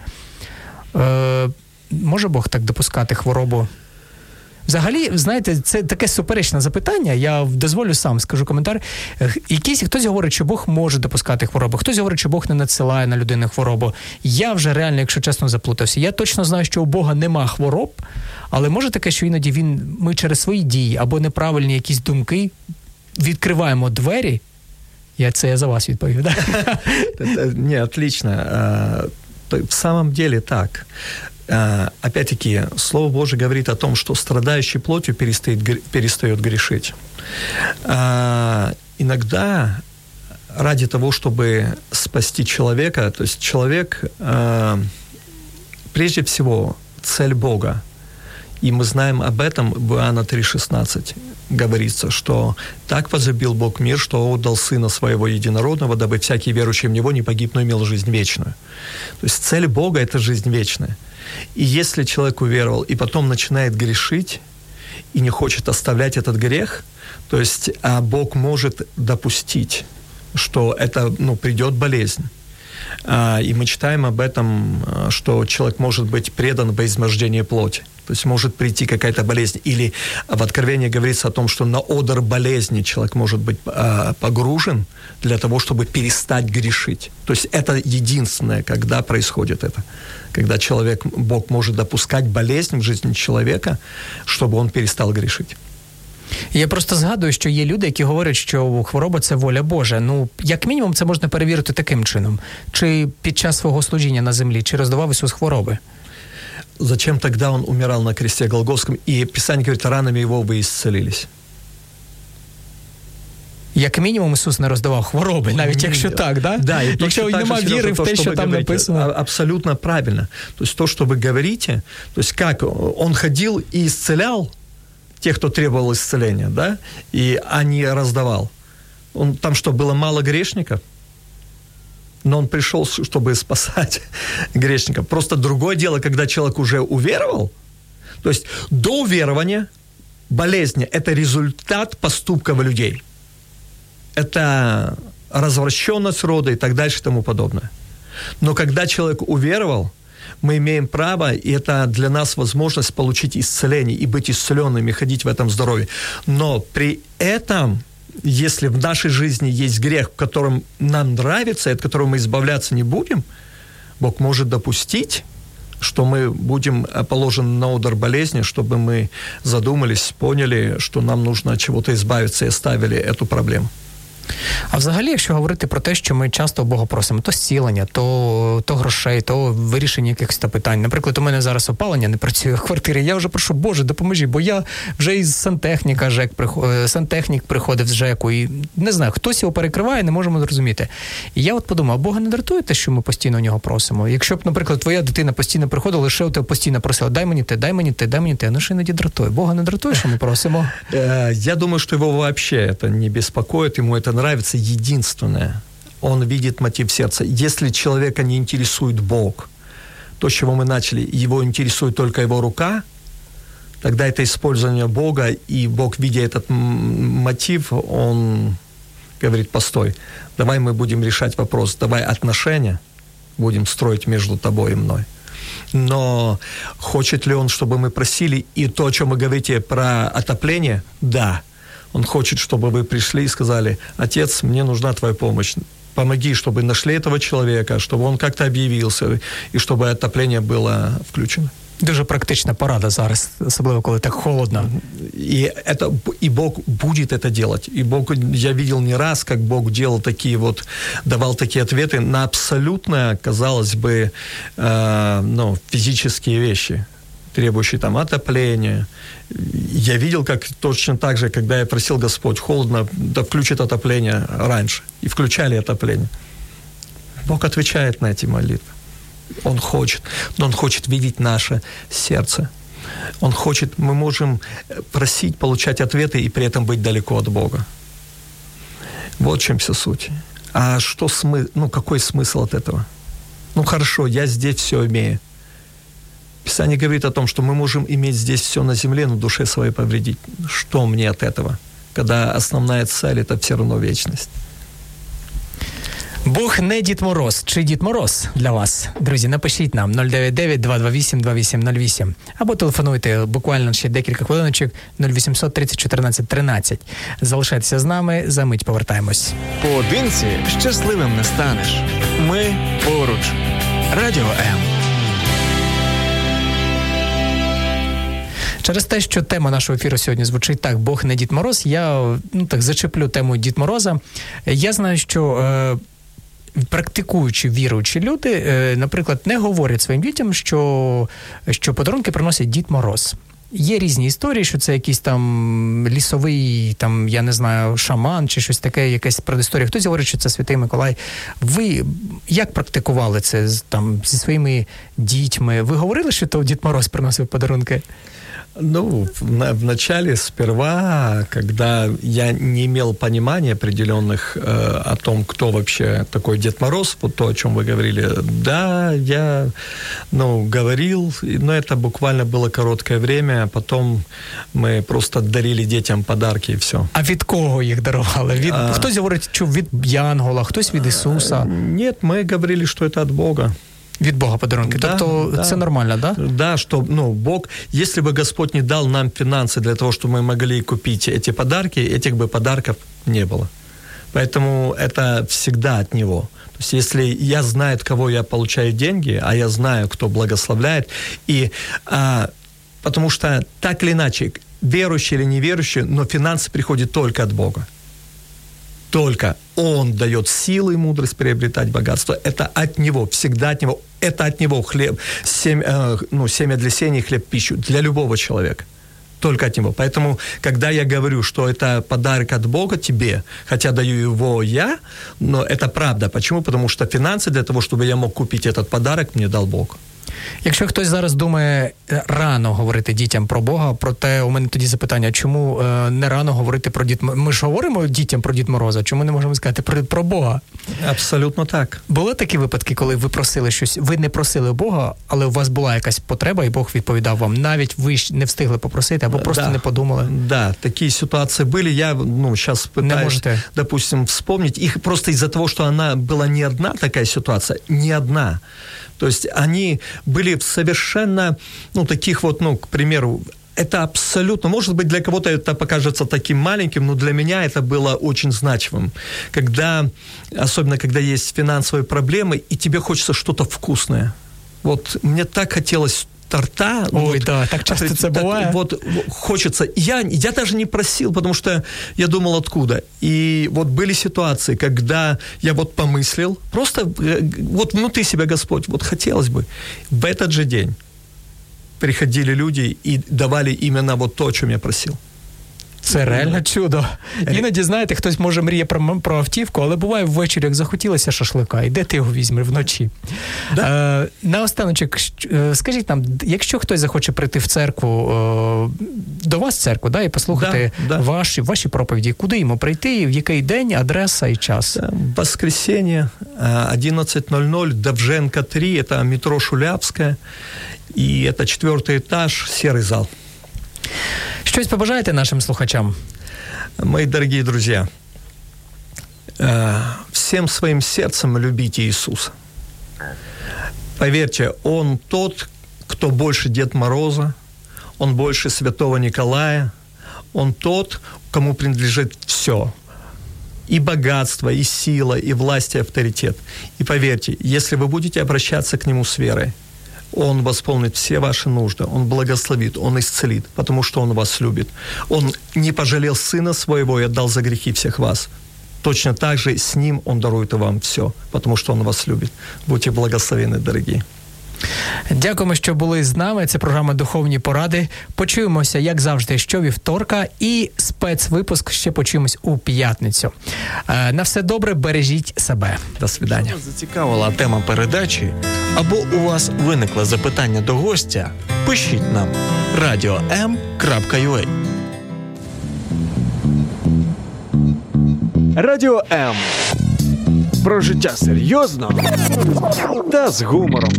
Може Бог так допускати хворобу? Взагалі, знаєте, це таке суперечне запитання, я дозволю сам скажу коментар. Хтось говорить, що Бог може допускати хворобу, хтось говорить, що Бог не надсилає на людину хворобу. Я вже реально, якщо чесно, заплутався. Я точно знаю, що у Бога нема хвороб, але може таке, що іноді ми через свої дії або неправильні якісь думки відкриваємо двері. Я за вас відповів, да? Не, отлично. В самом деле так. Опять-таки, Слово Божие говорит о том, что страдающий плотью перестает грешить. Иногда ради того, чтобы спасти человека, то есть человек, прежде всего, цель Бога. И мы знаем об этом в Иоанна 3,16. Говорится, что так возлюбил Бог мир, что отдал Сына Своего Единородного, дабы всякий верующий в Него не погиб, но имел жизнь вечную. То есть цель Бога – это жизнь вечная. И если человек уверовал и потом начинает грешить и не хочет оставлять этот грех, то есть Бог может допустить, что это, придет болезнь. И мы читаем об этом, что человек может быть предан во измождении плоти. То есть может прийти какая-то болезнь. Или в Откровении говорится о том, что на одр болезни человек может быть погружен для того, чтобы перестать грешить. То есть это единственное, когда происходит это. Когда Бог может допускать болезнь в жизни человека, чтобы он перестал грешить. Я просто згадую, що є люди, які говорять, що хвороба – це воля Божа. Як мінімум, це можна перевірити таким чином. Чи під час свого служіння на землі, чи роздавав Ісус хвороби? Зачем тогда Он умирал на кресте Голгофском? И Писание говорит, ранами Его вы исцелились. Як мінімум, Ісус не роздавав хвороби, навіть якщо так, да? Да, и якщо нема віри в те, що там написано. Абсолютно правильно. То есть то, что вы говорите, то есть как Он ходил и исцелял тех, кто требовал исцеления, да, а не раздавал. Там что, было мало грешников? Но Он пришел, чтобы спасать грешников. Просто другое дело, когда человек уже уверовал, то есть до уверования болезни – это результат поступков людей. Это развращенность рода и так дальше и тому подобное. Но когда человек уверовал, мы имеем право, и это для нас возможность получить исцеление и быть исцеленными, ходить в этом здоровье. Но при этом, если в нашей жизни есть грех, в котором нам нравится, и от которого мы избавляться не будем, Бог может допустить, что мы будем положены на одр болезни, чтобы мы задумались, поняли, что нам нужно от чего-то избавиться и оставили эту проблему. А взагалі, якщо говорити про те, що ми часто у Бога просимо, то зцілення, то грошей, то вирішення якихось питань. Наприклад, у мене зараз опалення не працює в квартирі, я вже прошу, Боже, допоможи, бо я вже із сантехнік приходив з ЖЕКу, і не знаю, хтось його перекриває, не можемо зрозуміти. І я от подумав, Бога не дратує те, що ми постійно у нього просимо? Якщо б, наприклад, твоя дитина постійно приходила, лише у тебе постійно просила, дай мені те, ну що іноді дратує? Бога не дратує, що ми просимо? Я думаю, что его вообще это не беспокоит, ему это нравится. Единственное, он видит мотив сердца. Если человека не интересует Бог, то, с чего мы начали, его интересует только его рука, тогда это использование Бога, и Бог, видя этот мотив, он говорит, постой, давай мы будем решать вопрос, давай отношения будем строить между тобой и мной. Но хочет ли он, чтобы мы просили, и то, о чем вы говорите про отопление, да. Он хочет, чтобы вы пришли и сказали, Отец, мне нужна твоя помощь. Помоги, чтобы нашли этого человека, чтобы он как-то объявился, и чтобы отопление было включено. Дуже практична порада зараз, особливо коли так холодно. И Бог будет это делать. И Бог, я видел не раз, как Бог делал такие вот, давал такие ответы на абсолютно, казалось бы, физические вещи, требующие там отопления. Я видел, как точно так же, когда я просил Господь, холодно, да включит отопление раньше. И включали отопление. Бог отвечает на эти молитвы. Он хочет, но Он хочет видеть наше сердце. Он хочет, мы можем просить, получать ответы и при этом быть далеко от Бога. Вот в чем вся суть. А что какой смысл от этого? Хорошо, я здесь все имею. Писание говорит о том, что мы можем иметь здесь все на земле, но душе своей повредить. Что мне от этого? Когда основная цель – это все равно вечность. Бог не Дід Мороз. Чи Дід Мороз для вас? Друзі, напишіть нам 099-228-2808 або телефонуйте буквально ще декілька хвилиночок 0800 30 14 13. Залишайтеся з нами, за мить повертаємось. Поодинці щасливим не станеш. Ми поруч. Радіо М. Через те, що тема нашого ефіру сьогодні звучить так, Бог не Дід Мороз, я зачеплю тему Дід Мороза. Я знаю, що практикуючі, віруючі люди, наприклад, не говорять своїм дітям, що подарунки приносить Дід Мороз. Є різні історії, що це якийсь там лісовий, там, я не знаю, шаман чи щось таке, якась предісторія. Хтось говорить, що це Святий Миколай. Ви як практикували це зі своїми дітьми? Ви говорили, що то Дід Мороз приносив подарунки? В начале, сперва, когда я не имел понимания определенных о том, кто вообще такой Дед Мороз, вот то, о чем вы говорили, да, я, говорил, но это буквально было короткое время, а потом мы просто дарили детям подарки и все. А від кого їх дарували? Хтось говорить, що від Янгола, хтось від Ісуса? Нет, мы говорили, что это от Бога. Від Бога подарунки. Да, тобто це нормально, да? Да, что, Бог, если бы Господь не дал нам финансы для того, чтобы мы могли купить эти подарки, этих бы подарков не было. Поэтому это всегда от Него. То есть если я знаю, от кого я получаю деньги, а я знаю, кто благословляет, потому что так или иначе, верующий или неверующий, но финансы приходят только от Бога. Только Он дает силы и мудрость приобретать богатство. Это от Него, всегда от Него. Это от Него хлеб, семя для сеяния, хлеб пищу для любого человека. Только от Него. Поэтому, когда я говорю, что это подарок от Бога тебе, хотя даю его я, но это правда. Почему? Потому что финансы для того, чтобы я мог купить этот подарок, мне дал Бог. Якщо хтось зараз думає рано говорити дітям про Бога, проте у мене тоді запитання, чому не рано говорити про Дід Мороза? Ми ж говоримо дітям про Дід Мороза, чому не можемо сказати про Бога? Абсолютно так. Були такі випадки, коли ви просили щось, ви не просили Бога, але у вас була якась потреба, і Бог відповідав вам, навіть ви не встигли попросити, або просто не подумали? Да, такие ситуации были. Я, сейчас пытаюсь, допустим, вспомнить. Их просто из-за того, что она была не одна такая ситуация, не одна. То есть они были совершенно, таких вот, к примеру, это абсолютно, может быть, для кого-то это покажется таким маленьким, но для меня это было очень значимым. Особенно когда есть финансовые проблемы, и тебе хочется что-то вкусное. Вот мне так хотелось рта. Ой, да, так часто это бывает. Вот хочется. Я даже не просил, потому что я думал, откуда. И вот были ситуации, когда я вот помыслил, просто вот внутри себя Господь, вот хотелось бы. В этот же день приходили люди и давали именно вот то, о чем я просил. Це реально чудо. Іноді, знаєте, хтось може мріє про автівку, але буває ввечері, як захотілося шашлика, і де ти його візьмеш вночі? Да. Наостаночок, скажіть нам, якщо хтось захоче прийти в церкву, до вас в церкву, да, і послухати ваші проповіді, куди йому прийти, в який день, адреса і час? Воскресенье, 11:00, Довженко 3, это метро Шулявская, и это 4-й этаж, серый зал. Щось побажаєте нашим слухачам? Мои дорогие друзья, всем своим сердцем любите Иисуса. Поверьте, Он тот, кто больше Дед Мороза, Он больше Святого Николая, Он тот, кому принадлежит все. И богатство, и сила, и власть, и авторитет. И поверьте, если вы будете обращаться к Нему с верой, Он восполнит все ваши нужды, Он благословит, Он исцелит, потому что Он вас любит. Он не пожалел Сына Своего и отдал за грехи всех вас. Точно так же с Ним Он дарует и вам все, потому что Он вас любит. Будьте благословенны, дорогие. Дякуємо, що були з нами. Це програма «Духовні поради». Почуємося, як завжди, щовівторка. І спецвипуск ще почуємось у п'ятницю. На все добре, бережіть себе. До свидання. Якщо вас зацікавила тема передачі, або у вас виникло запитання до гостя, пишіть нам radio.m.ua. Радіо М. Про життя серйозно та з гумором.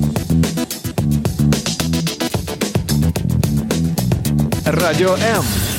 Радіо М.